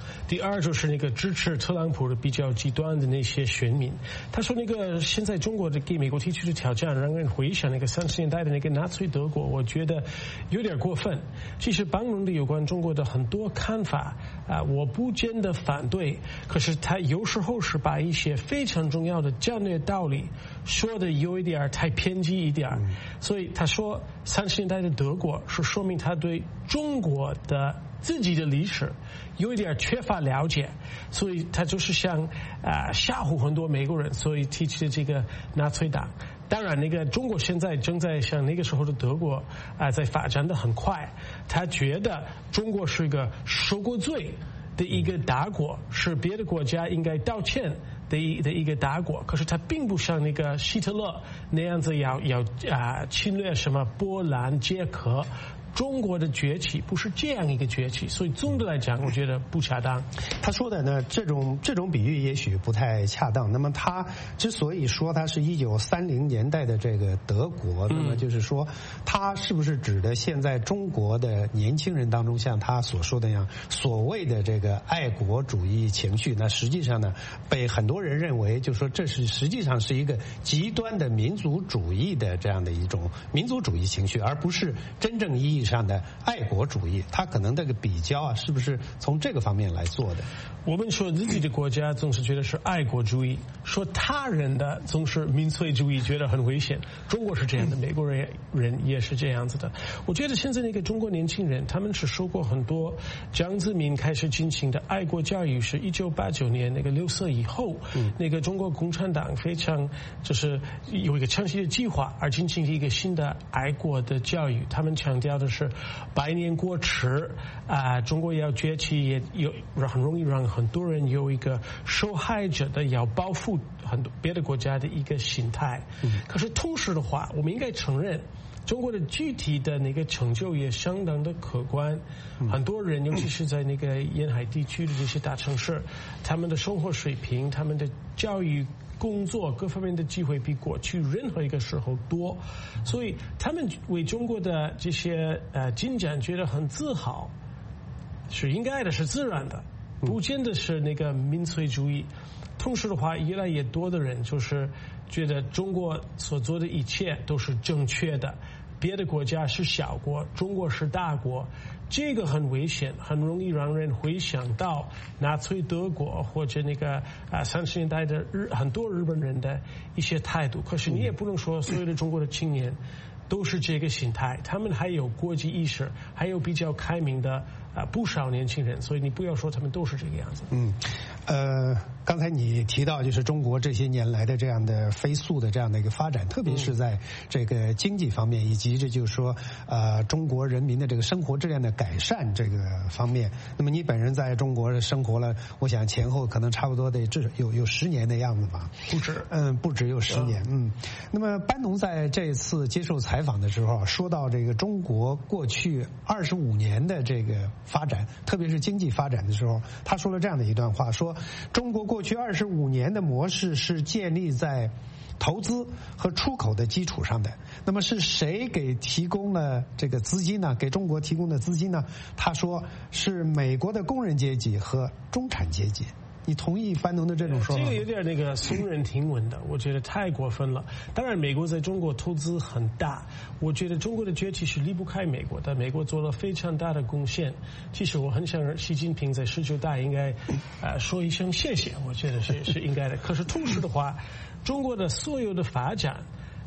第二就是那个支持特朗普的比较极端的那些选民。他说那个现在中国的给美国提出的挑战，让人回想那个30年代的那个纳粹德国，我觉得有点过分。其实邦农的有关中国的很多看法我不见得反对，可是他有时候是把一些非常重要的战略道理说的有一点太偏激一点。所以他说30年代的德国是说明他对中国的自己的历史有一点缺乏了解，所以他就是想吓唬很多美国人，所以提起这个纳粹党。当然那个中国现在正在像那个时候的德国在发展的很快，他觉得中国是一个受过罪的一个大国，是别的国家应该道歉的一个大国。可是他并不像那个希特勒那样子要侵略什么波兰、捷克。中国的崛起不是这样一个崛起，所以总的来讲，我觉得不恰当。 他说的呢，这种比喻也许不太恰当。那么他之所以说他是1930年代的这个德国，那么就是说，他是不是指的现在中国的年轻人当中，像他所说的那样，所谓的这个爱国主义情绪？那实际上呢，被很多人认为，就说这是实际上是一个极端的民族主义的这样的一种民族主义情绪，而不是真正意义上的爱国主义。他可能这个比较是不是从这个方面来做的？ 我们说自己的国家总是觉得是爱国主义，说他人的总是民粹主义，觉得很危险。中国是这样的，美国人也是这样子的。我觉得现在那个中国年轻人，他们是受过很多江泽民开始进行的爱国教育，是1989年那个6色以后，那个中国共产党非常就是有一个长期的计划而进行一个新的爱国的教育。他们强调的是百年国耻中国要崛起，也有很容易让很多人有一个受害者的要报复很多别的国家的一个心态。可是同时的话，我们应该承认中国的具体的那个成就也相当的可观。很多人尤其是在那个沿海地区的这些大城市，他们的生活水平、他们的教育工作各方面的机会比过去任何一个时候多，所以他们为中国的这些进展觉得很自豪，是应该的，是自然的，不见得是那个民粹主义。同时的话，越来越多的人就是觉得中国所做的一切都是正确的，别的国家是小国，中国是大国。这个很危险，很容易让人回想到纳粹德国或者那个30年代的很多日本人的一些态度。可是你也不能说所有的中国的青年都是这个心态，他们还有国际意识，还有比较开明的不少年轻人，所以你不要说他们都是这个样子。 刚才你提到就是中国这些年来的这样的飞速的这样的一个发展，特别是在这个经济方面，以及这就是说中国人民的这个生活质量的改善这个方面。那么你本人在中国生活了，我想前后可能差不多得至少有10年的样子吧？不止有10年。那么班农在这次接受采访的时候说到这个中国过去25年的这个发展，特别是经济发展的时候，他说了这样的一段话，说中国过去25年的模式是建立在投资和出口的基础上的。那么是谁给提供了这个资金呢？给中国提供的资金呢？他说是美国的工人阶级和中产阶级。你同意班农的这种说法？ 这个有点那个耸人听闻的，我觉得太过分了。当然，美国在中国投资很大，我觉得中国的崛起是离不开美国的。美国做了非常大的贡献。其实我很想让习近平在19大应该说一声谢谢，我觉得是应该的。可是同时的话，中国的所有的发展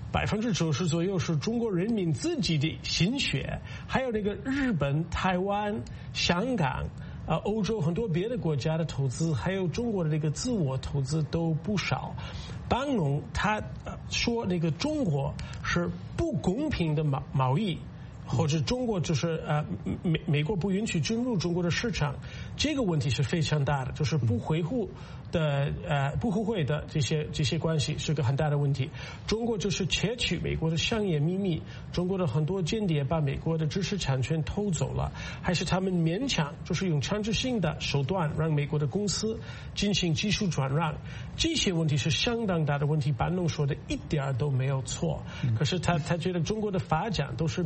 90%左右是中国人民自己的心血，还有那个日本、台湾、香港。欧洲很多别的国家的投资，还有中国的这个自我投资都不少。班农他说那个中国是不公平的贸易，或者中国就是美国不允许进入中国的市场，这个问题是非常大的，就是不互惠的这些关系是个很大的问题。中国就是窃取美国的商业秘密，中国的很多间谍把美国的知识产权偷走了，还是他们勉强就是用强制性的手段让美国的公司进行技术转让，这些问题是相当大的问题。班农说的一点都没有错。可是他觉得中国的发展都是美国的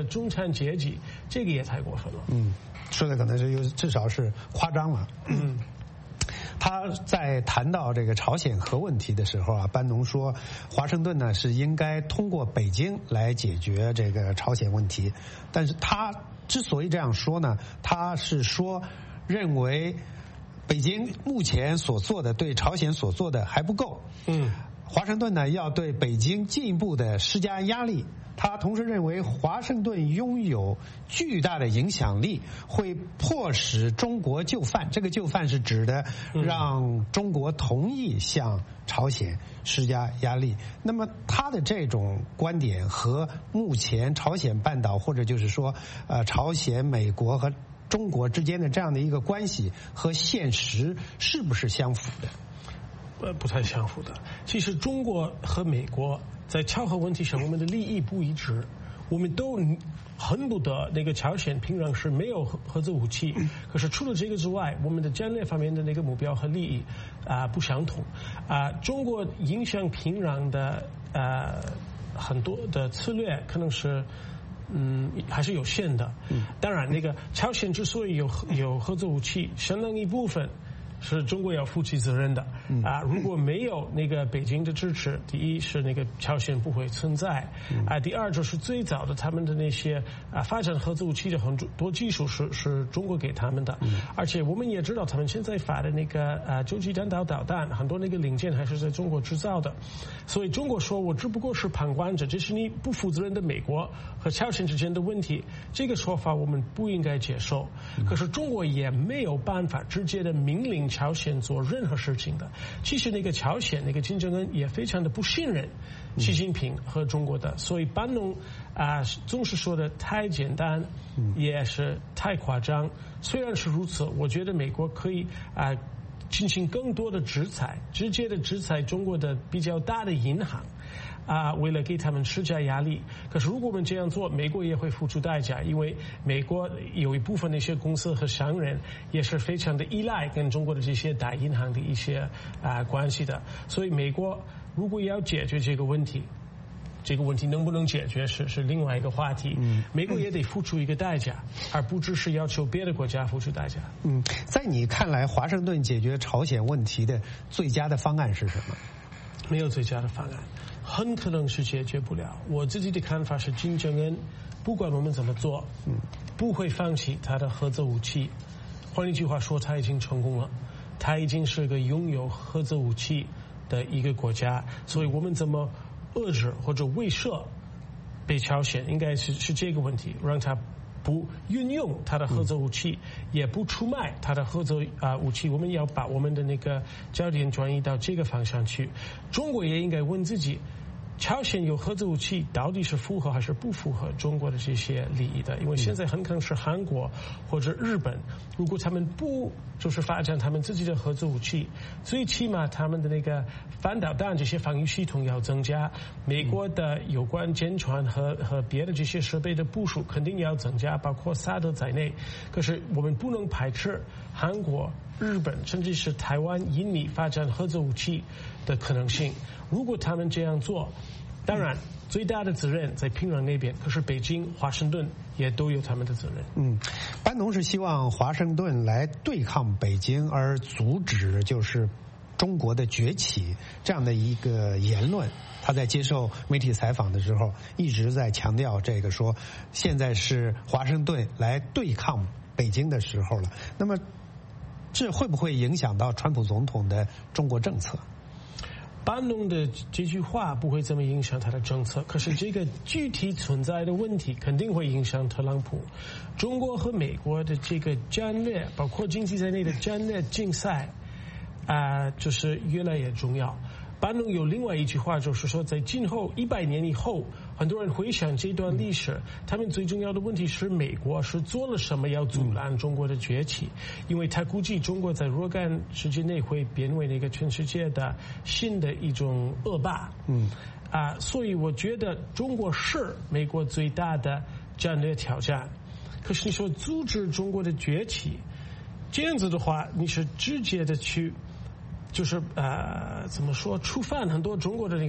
中产阶级，这个也太过分了。 说的可能是至少是夸张了。他在谈到这个朝鲜核问题的时候啊，班农说，华盛顿呢是应该通过北京来解决这个朝鲜问题。但是他之所以这样说呢，他是说认为北京目前所做的对朝鲜所做的还不够。华盛顿呢要对北京进一步的施加压力。他同时认为华盛顿拥有巨大的影响力，会迫使中国就范。这个就范是指的让中国同意向朝鲜施加压力。那么他的这种观点和目前朝鲜半岛或者就是说朝鲜、美国和中国之间的这样的一个关系和现实是不是相符的？ 不太相符的。其实中国和美国在朝核问题上，我们的利益不一致，我们都恨不得那个朝鲜、平壤是没有核子武器。可是除了这个之外，我们的战略方面的那个目标和利益不相同。中国影响平壤的很多的策略可能是还是有限的。当然，那个朝鲜之所以有核子武器，相当一部分是中国要负起责任的。如果没有那个北京的支持，第一是那个朝鲜不会存在，第二就是最早的他们的那些发展核子武器的很多技术是中国给他们的。而且我们也知道他们现在发的那个洲际弹道导弹，很多那个零件还是在中国制造的。所以中国说我只不过是旁观者，这是你不负责任的美国和朝鲜之间的问题，这个说法我们不应该接受。可是中国也没有办法直接的命令朝鲜做任何事情的。其实那个朝鲜那个金正恩也非常的不信任习近平和中国的，所以班农总是说的太简单，也是太夸张。虽然是如此，我觉得美国可以进行更多的制裁，直接的制裁中国的比较大的银行。为了给他们施加压力。可是如果我们这样做，美国也会付出代价，因为美国有一部分那些公司和商人也是非常的依赖跟中国的这些大银行的一些关系的。所以美国如果要解决这个问题，这个问题能不能解决是另外一个话题。美国也得付出一个代价，而不只是要求别的国家付出代价。 在你看来，华盛顿解决朝鲜问题的最佳的方案是什么？ 没有最佳的方案，很可能是解决不了。我自己的看法是，金正恩不管我们怎么做，不会放弃他的核子武器。换一句话说，他已经成功了，他已经是个拥有核子武器的一个国家。所以我们怎么遏制或者威慑北朝鲜，应该是这个问题，让他不运用他的核子武器，也不出卖他的核子武器。我们要把我们的那个焦点转移到这个方向去。中国也应该问自己，朝鲜有核子武器到底是符合还是不符合中国的这些利益的？因为现在很可能是韩国或者日本，如果他们不就是发展他们自己的核子武器，最起码他们的那个反导弹这些防御系统要增加，美国的有关舰船和别的这些设备的部署肯定要增加，包括萨德在内。可是我们不能排斥韩国、日本甚至是台湾、印尼发展核子武器的可能性。如果他们这样做，当然最大的责任在平壤那边，可是北京、华盛顿也都有他们的责任。 班农是希望华盛顿来对抗北京，而阻止就是中国的崛起这样的一个言论。他在接受媒体采访的时候一直在强调这个，说现在是华盛顿来对抗北京的时候了。那么这会不会影响到川普总统的中国政策？ 班农的这句话不会这么影响他的政策，可是这个具体存在的问题肯定会影响特朗普。中国和美国的这个战略，包括经济在内的战略竞赛，就是越来越重要。班农有另外一句话，就是说在今后100年以后，很多人回想这段历史，他们最重要的问题是美国是做了什么要阻拦中国的崛起，因为他估计中国在若干时间内会变为那个全世界的新的一种恶霸。所以我觉得中国是美国最大的战略挑战。可是你说阻止中国的崛起，这样子的话，你是直接的去。就是怎么说，触犯很多中国的那个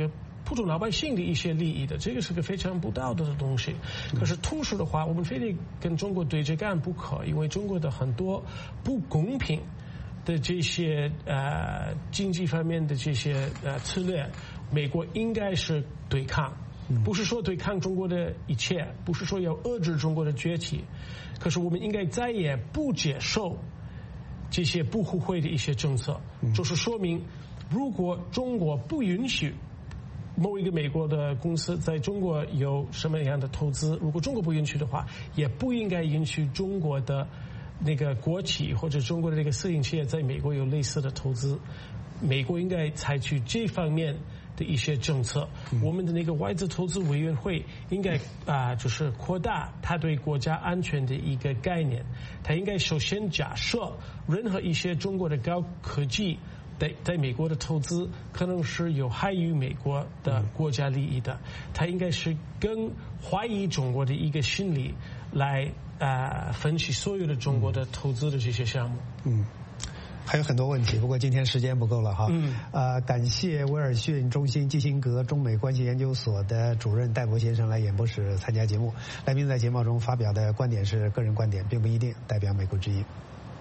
普通老百姓的一些利益的，这个是个非常不道德的东西。可是同时的话，我们非得跟中国对着干不可，因为中国的很多不公平的这些经济方面的这些策略，美国应该是对抗，不是说对抗中国的一切，不是说要遏制中国的崛起，可是我们应该再也不接受这些不互惠的一些政策，就是说明，如果中国不允许某一个美国的公司在中国有什么样的投资，如果中国不允许的话，也不应该允许中国的那个国企或者中国的那个私营企业在美国有类似的投资。美国应该采取这方面的一些政策。我们的那个外资投资委员会应该就是扩大它对国家安全的一个概念。它应该首先假设任何一些中国的高科技在美国的投资可能是有害于美国的国家利益的。它应该是更怀疑中国的一个心理来分析所有的中国的投资的这些项目。 还有很多问题，不过今天时间不够了哈。感谢威尔逊中心基辛格中美关系研究所的主任戴博先生来演播室参加节目。来宾在节目中发表的观点是个人观点，并不一定代表美国之音。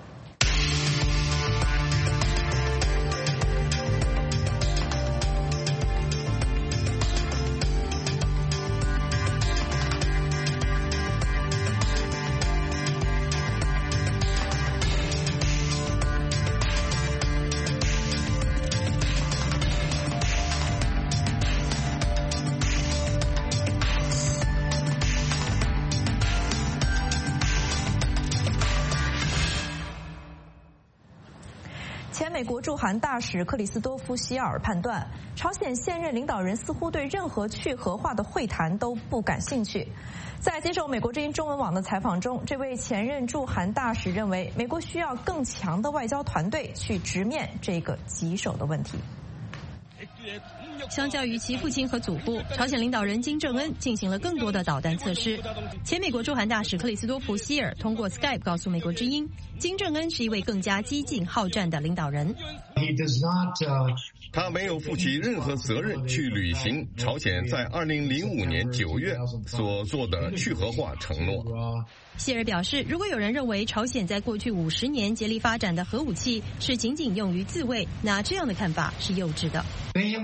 美国驻韩大使克里斯多夫·希尔判断，朝鲜现任领导人似乎对任何去核化的会谈都不感兴趣。在接受美国之音中文网的采访中，这位前任驻韩大使认为，美国需要更强的外交团队去直面这个棘手的问题。 相较于其父亲和祖父，朝鲜领导人金正恩进行了更多的导弹测试。前美国驻韩大使克里斯多夫·希尔通过 Skype 告诉美国之音，金正恩是一位更加激进好战的领导人。 他没有负起任何责任去履行朝鲜在2005年9月所做的去核化承诺。 希尔表示，如果有人认为朝鲜在过去50年竭力发展的核武器是仅仅用于自卫，那这样的看法是幼稚的。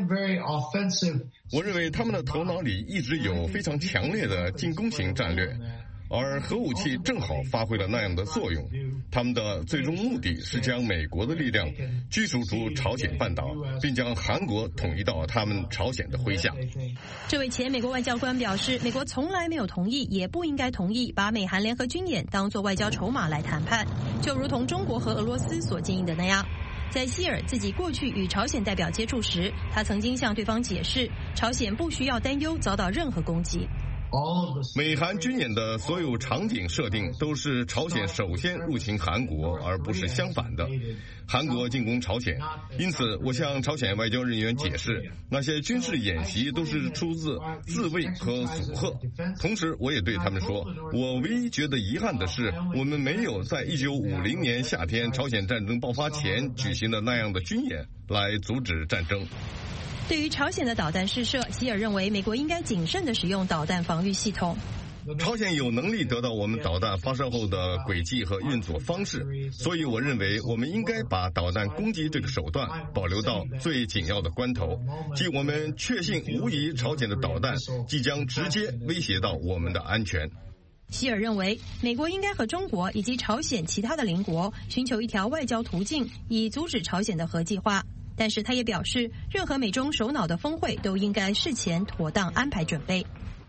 我认为他们的头脑里一直有非常强烈的进攻型战略，而核武器正好发挥了那样的作用。他们的最终目的是将美国的力量驱逐出朝鲜半岛，并将韩国统一到他们朝鲜的麾下。 这位前美国外交官表示，美国从来没有同意，也不应该同意把美韩联合军演当作外交筹码来谈判，就如同中国和俄罗斯所经营的那样。在希尔自己过去与朝鲜代表接触时，他曾经向对方解释，朝鲜不需要担忧遭到任何攻击。 美韩军演的所有场景设定都是朝鲜首先入侵韩国，而不是相反的。韩国进攻朝鲜，因此我向朝鲜外交人员解释，那些军事演习都是出自自卫和阻吓。同时，我也对他们说，我唯一觉得遗憾的是，我们没有在1950年夏天朝鲜战争爆发前举行的那样的军演来阻止战争。 对于朝鲜的导弹试射，希尔认为美国应该谨慎地使用导弹防御系统。 朝鲜有能力得到我们导弹发射后的轨迹和运作方式，所以我认为我们应该把导弹攻击这个手段保留到最紧要的关头，即我们确信无疑朝鲜的导弹即将直接威胁到我们的安全。 希尔认为，美国应该和中国以及朝鲜其他的邻国寻求一条外交途径，以阻止朝鲜的核计划。但是他也表示，任何美中首脑的峰会都应该事前妥当安排准备。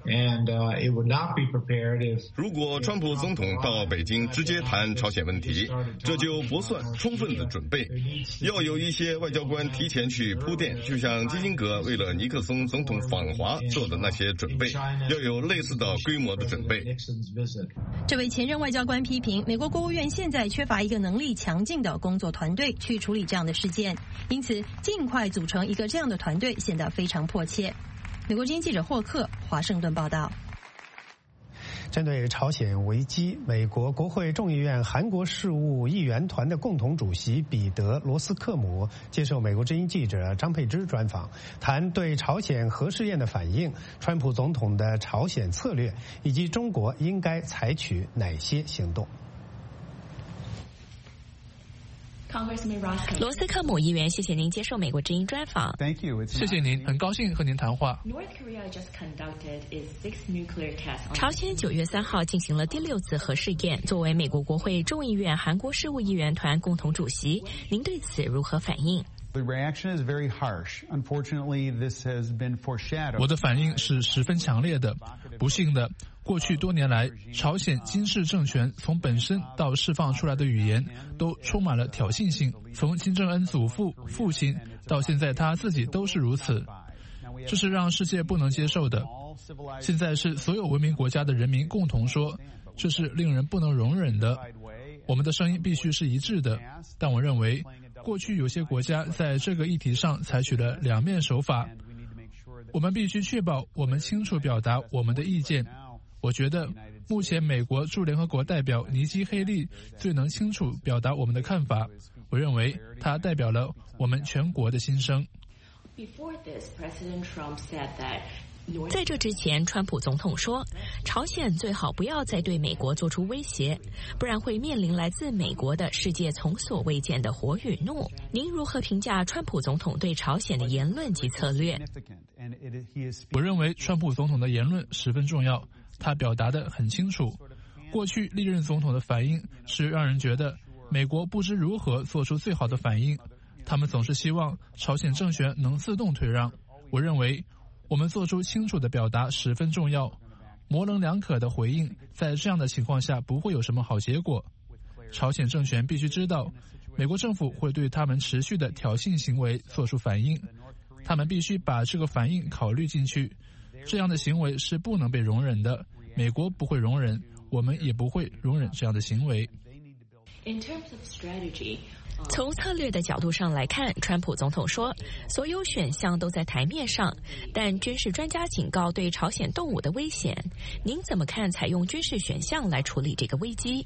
如果川普总统到北京直接谈朝鲜问题，这就不算充分的准备。要有一些外交官提前去铺垫，就像基辛格为了尼克松总统访华做的那些准备，要有类似的规模的准备。 这位前任外交官批评，美国国务院现在缺乏一个能力强劲的工作团队去处理这样的事件，因此尽快组成一个这样的团队显得非常迫切。美国之音记者霍克华盛顿报道。 针对朝鲜危机，美国国会众议院韩国事务议员团的共同主席彼得·罗斯克姆接受美国之音记者张佩芝专访，谈对朝鲜核试验的反应、川普总统的朝鲜策略，以及中国应该采取哪些行动。 罗斯科姆议员，谢谢您接受美国之音专访。 谢谢您，很高兴和您谈话。 朝鲜9月3号进行了第6次核试验，作为美国国会众议院韩国事务议员团共同主席，您对此如何反应？ 我的反应是十分强烈的。不幸的，过去多年来，朝鲜金氏政权从本身到释放出来的语言都充满了挑衅性，从金正恩祖父、父亲到现在他自己都是如此，这是让世界不能接受的。现在是所有文明国家的人民共同说，这是令人不能容忍的。我们的声音必须是一致的，但我认为过去有些国家在这个议题上采取了两面手法，我们必须确保我们清楚表达我们的意见。我觉得目前美国驻联合国代表尼基·黑利最能清楚表达我们的看法，我认为他代表了我们全国的心声。 在这之前，川普总统说，朝鲜最好不要再对美国做出威胁，不然会面临来自美国的世界从所未见的火与怒。您如何评价川普总统对朝鲜的言论及策略？ 我认为川普总统的言论十分重要，他表达得很清楚。过去历任总统的反应是让人觉得美国不知如何做出最好的反应，他们总是希望朝鲜政权能自动退让。我认为我们做出清楚的表达十分重要，模棱两可的回应在这样的情况下不会有什么好结果。朝鲜政权必须知道，美国政府会对他们持续的挑衅行为做出反应，他们必须把这个反应考虑进去。这样的行为是不能被容忍的，美国不会容忍，我们也不会容忍这样的行为。 从策略的角度上来看，川普总统说，所有选项都在台面上，但军事专家警告对朝鲜动武的危险。您怎么看采用军事选项来处理这个危机？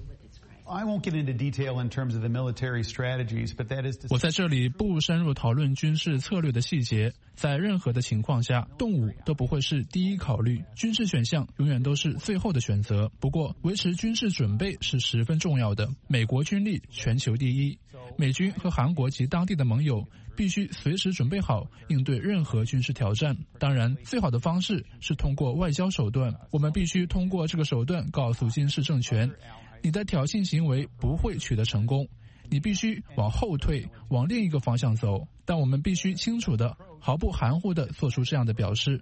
我在这里不深入讨论军事策略的细节，在任何的情况下，动武都不会是第一考虑，军事选项永远都是最后的选择。不过，维持军事准备是十分重要的。美国军力全球第一，美军和韩国及当地的盟友必须随时准备好应对任何军事挑战。当然，最好的方式是通过外交手段，我们必须通过这个手段告诉金氏政权，你的挑衅行为不会取得成功，你必须往后退，往另一个方向走。但我们必须清楚的、毫不含糊的做出这样的表示。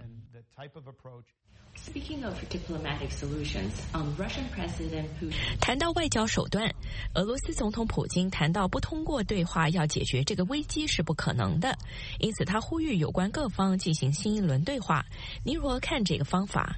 谈到外交手段，俄罗斯总统普京谈到不通过对话要解决这个危机是不可能的，因此他呼吁有关各方进行新一轮对话。您如何看这个方法？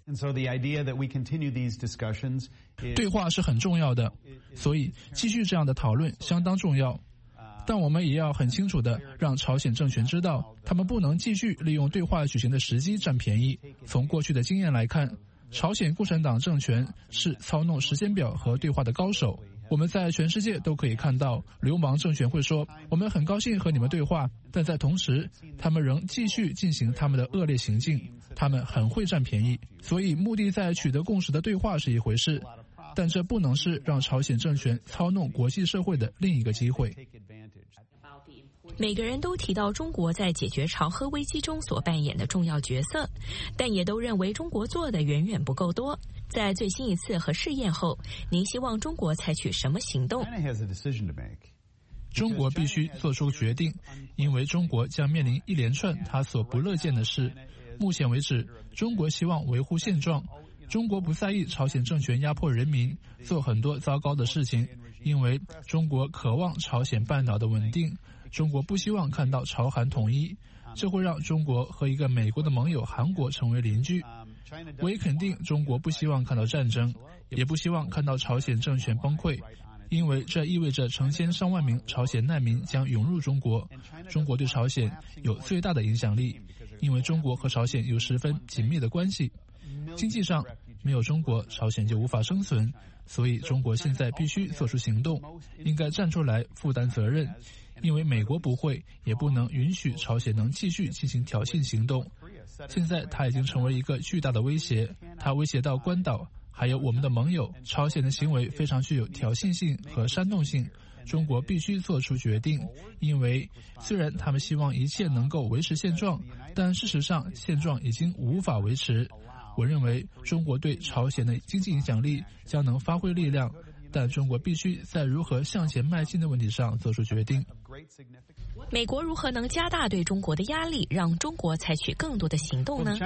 对话是很重要的，所以继续这样的讨论相当重要。但我们也要很清楚地让朝鲜政权知道，他们不能继续利用对话举行的时机占便宜。从过去的经验来看，朝鲜共产党政权是操弄时间表和对话的高手。我们在全世界都可以看到，流氓政权会说，我们很高兴和你们对话，但在同时，他们仍继续进行他们的恶劣行径。他们很会占便宜，所以目的在取得共识的对话是一回事，但这不能是让朝鲜政权操弄国际社会的另一个机会。 每个人都提到中国在解决朝核危机中所扮演的重要角色，但也都认为中国做的远远不够多。在最新一次核试验后，您希望中国采取什么行动？ 中国必须做出决定，因为中国将面临一连串他所不乐见的事。目前为止，中国希望维护现状，中国不在意朝鲜政权压迫人民，做很多糟糕的事情，因为中国渴望朝鲜半岛的稳定，中国不希望看到朝韩统一，这会让中国和一个美国的盟友韩国成为邻居。我也肯定中国不希望看到战争，也不希望看到朝鲜政权崩溃，因为这意味着成千上万名朝鲜难民将涌入中国。中国对朝鲜有最大的影响力，因为中国和朝鲜有十分紧密的关系。经济上， 没有中国，朝鲜就无法生存。所以中国现在必须做出行动，应该站出来负担责任，因为美国不会，也不能允许朝鲜能继续进行挑衅行动。现在它已经成为一个巨大的威胁，它威胁到关岛，还有我们的盟友。朝鲜的行为非常具有挑衅性和煽动性，中国必须做出决定，因为虽然他们希望一切能够维持现状，但事实上现状已经无法维持。我认为中国对朝鲜的经济影响力将能发挥力量，但中国必须在如何向前迈进的问题上做出决定。 美国如何能加大对中国的压力，让中国采取更多的行动呢？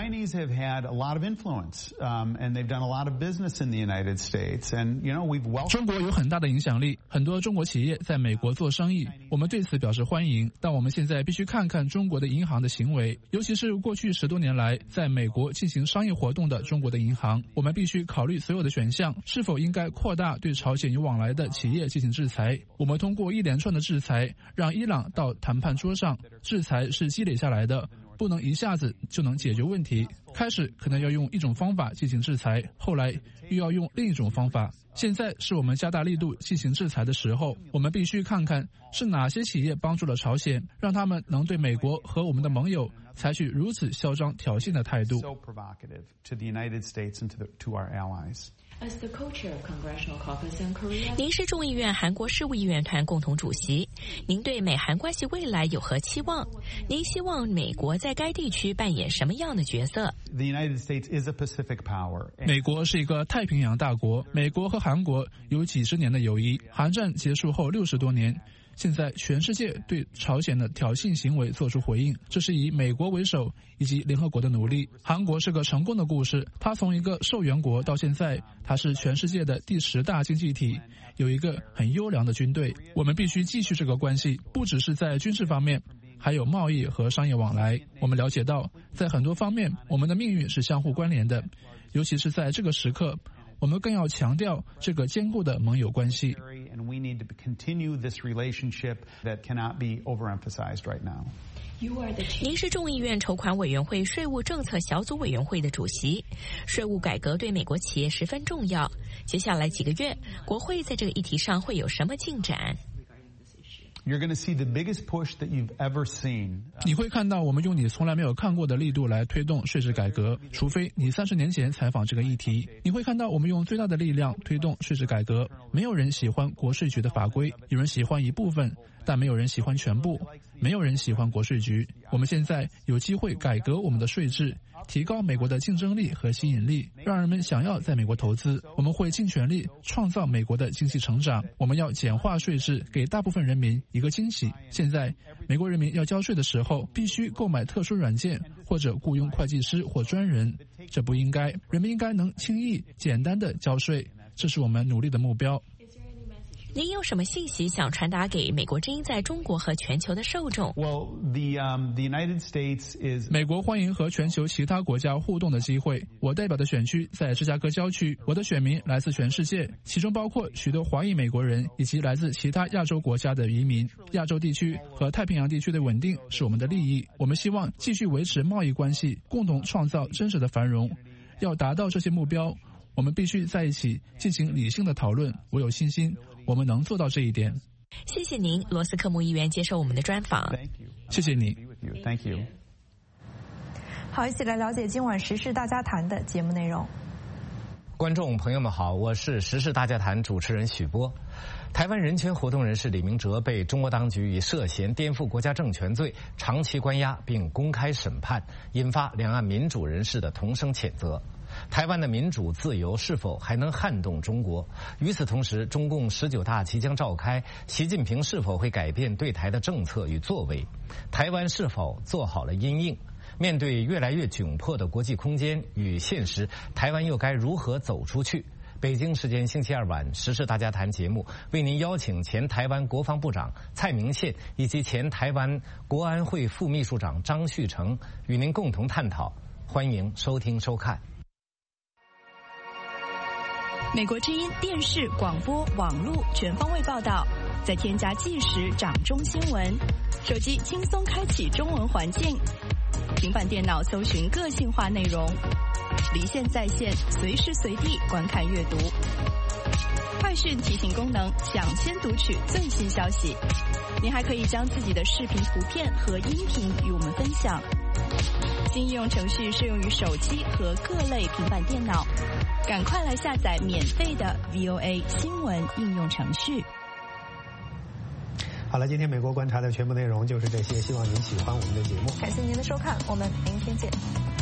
中国有很大的影响力，很多中国企业在美国做生意，我们对此表示欢迎。但我们现在必须看看中国的银行的行为，尤其是过去10多年来在美国进行商业活动的中国的银行。我们必须考虑所有的选项，是否应该扩大对朝鲜有往来的企业进行制裁。我们通过一连串的制裁让伊朗到谈判桌上，制裁是积累下来的，不能一下子就能解决问题。开始可能要用一种方法进行制裁，后来又要用另一种方法。现在是我们加大力度进行制裁的时候，我们必须看看是哪些企业帮助了朝鲜，让他们能对美国和我们的盟友采取如此嚣张挑衅的态度。 您是众议院韩国事务议员团共同主席，您对美韩关系未来有何期望？您希望美国在该地区扮演什么样的角色？ 美国是一个太平洋大国，美国和韩国有几十年的友谊，韩战结束后60多年。现在全世界对朝鲜的挑衅行为做出回应，这是以美国为首以及联合国的努力。韩国是个成功的故事，它从一个受援国到现在，它是全世界的第10大经济体，有一个很优良的军队。我们必须继续这个关系，不只是在军事方面，还有贸易和商业往来。我们了解到，在很多方面，我们的命运是相互关联的，尤其是在这个时刻，我们更要强调这个坚固的盟友关系。 您是众议院筹款委员会税务政策小组委员会的主席，税务改革对美国企业十分重要。接下来几个月，国会在这个议题上会有什么进展？ 你会看到我们用你从来没有看过的力度来推动税制改革，除非你30年前采访这个议题。你会看到我们用最大的力量推动税制改革。没有人喜欢国税局的法规，有人喜欢一部分，但没有人喜欢全部。没有人喜欢国税局。我们现在有机会改革我们的税制，提高美国的竞争力和吸引力，让人们想要在美国投资。我们会尽全力创造美国的经济成长。我们要简化税制，给大部分人民一个惊喜。现在美国人民要交税的时候，必须购买特殊软件或者雇佣会计师或专人，这不应该。人们应该能轻易简单的交税，这是我们努力的目标。 您有什么信息想传达给美国之音在中国和全球的受众？ 美国欢迎和全球其他国家互动的机会。我代表的选区在芝加哥郊区，我的选民来自全世界，其中包括许多华裔美国人以及来自其他亚洲国家的移民。亚洲地区和太平洋地区的稳定是我们的利益，我们希望继续维持贸易关系，共同创造真实的繁荣。要达到这些目标，我们必须在一起进行理性的讨论。我有信心我们能做到这一点。 谢谢您，罗斯科姆议员接受我们的专访。 谢谢你。 好，一起来了解今晚时事大家谈的节目内容。 观众朋友们好，我是时事大家谈主持人许波。台湾人权活动人士李明哲被中国当局以涉嫌颠覆国家政权罪长期关押并公开审判，引发两岸民主人士的同声谴责。台湾的民主自由是否还能撼动中国？与此同时，中共19大即将召开，习近平是否会改变对台的政策与作为？台湾是否做好了因应？面对越来越窘迫的国际空间与现实，台湾又该如何走出去？北京时间星期2晚，时事大家谈节目为您邀请前台湾国防部长蔡明宪以及前台湾国安会副秘书长张旭成与您共同探讨。欢迎收听收看。 美国之音电视、广播、网络全方位报道，再添加即时掌中新闻，手机轻松开启中文环境，平板电脑搜寻个性化内容， 离线在线，随时随地观看阅读。快讯提醒功能，抢先读取最新消息。您还可以将自己的视频、图片和音频与我们分享。新应用程序适用于手机和各类平板电脑，赶快来下载免费的 VOA 新闻应用程序。 好了，今天美国观察的全部内容就是这些，希望您喜欢我们的节目。 感谢您的收看，我们明天见。